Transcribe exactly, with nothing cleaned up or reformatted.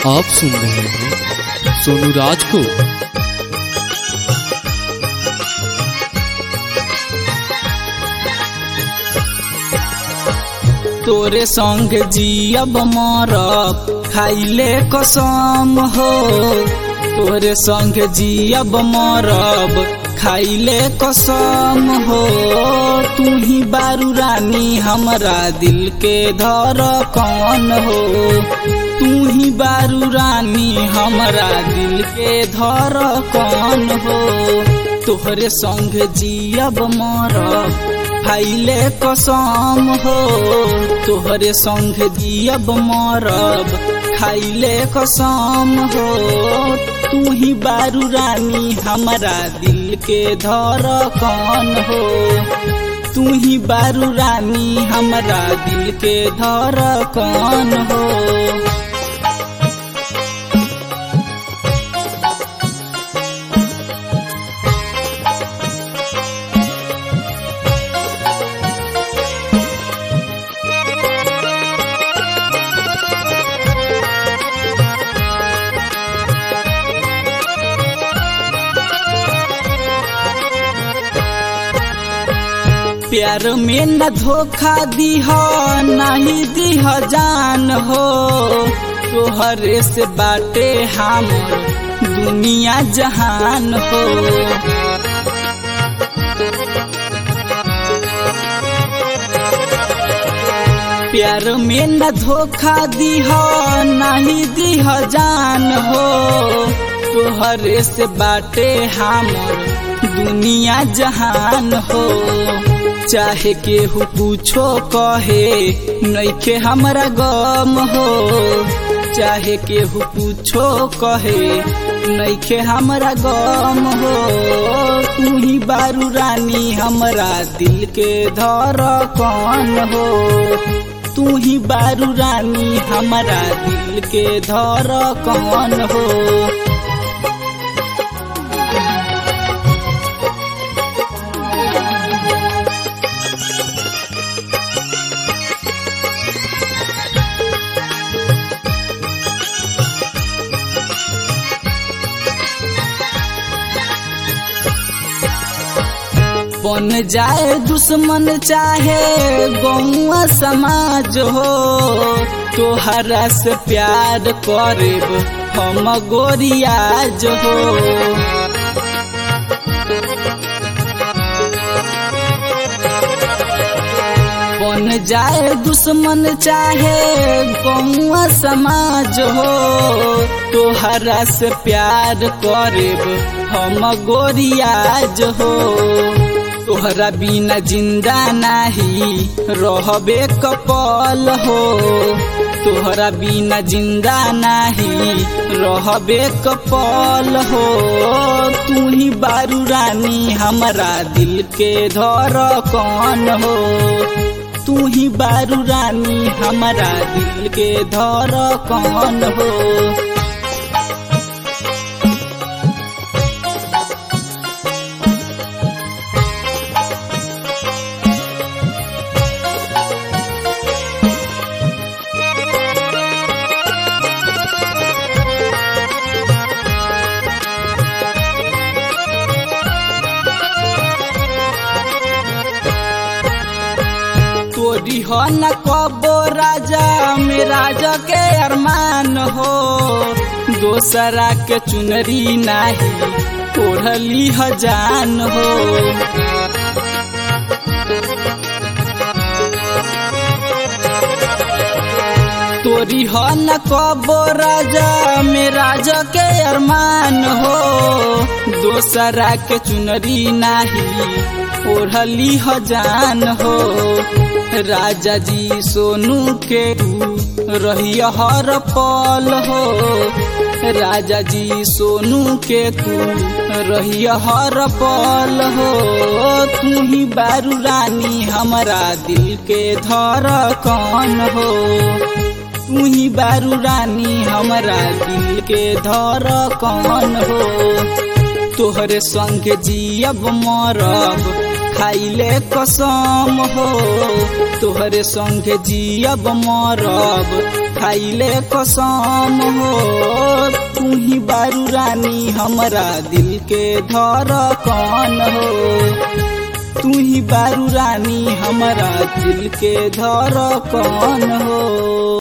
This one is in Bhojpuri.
आप सुन रहे हैं सोनू राज को। तोरे संग जियब मरब खाइले कसम हो, तोरे संग जियब मरब खाइले कसम हो। तू ही बारू रानी हमरा दिल के धड़कन हो, तू ही बारू रानी हमरा दिल के धड़कन हो। तोहरे संग जियब मरब खाइले कसम हो, तोहरे संग जियब मरब खाइले कसम हो। तू ही बारू रानी हमरा दिल के धड़कन हो, तू ही बारू रानी हमरा दिल के धड़कन हो। प्यार में न धोखा दीह नहीं दीह जान हो, तोहरे से बाटे हमर दुनिया जहान हो। प्यार में न धोखा दीह नहीं दीह जान हो, तोहरे से बाटे हमर दुनिया जहान हो। चाहे केहू पूछो कहे नइखे हमरा गम हो, चाहे केहू पूछो कहे नइखे हमरा गम हो। तू ही बारू रानी हमरा दिल के धड़कन हो, तू ही बारू रानी हमरा दिल के धड़कन हो। बन जाए दुश्मन चाहे गौवा समाज हो, तोहरा से प्यार करेब हम गोरियाज हो। बन जाए दुश्मन चाहे गौवा समाज हो, तोहरा से प्यार करेब हम गोरियाज हो। तोहरा बिना जिंदा नाही रहबे कपल हो, तोहरा बिना जिंदा नाही रहबे कपल हो। तू ही बारू रानी हमरा दिल के धड़कन हो, तू ही बारू रानी हमरा दिल के धड़कन हो। तोरी हो न कबो राजा में राजा के अरमान हो, दोसरा के चुनरी नाही ओढ़ली हजान हो। तोरी हो न कबो राजा में राजा के अरमान हो, दोसरा के चुनरी नाही ओढ़ली हजान हो। राजा जी सोनू के तू रहिया हर पल हो, राजा जी सोनू के तू रहिया हर पल हो। तू ही बारू रानी हमरा दिल के धड़कन हो, तू ही बारू रानी हमरा दिल के धड़कन हो। तोहरे संग जियब मरब खाइले कसम हो तोहरे संगे जियब मरब खाइले कसम हो तू ही बारू रानी हमरा दिल के धड़कन हो तू ही बारू रानी हमरा दिल के धड़कन हो।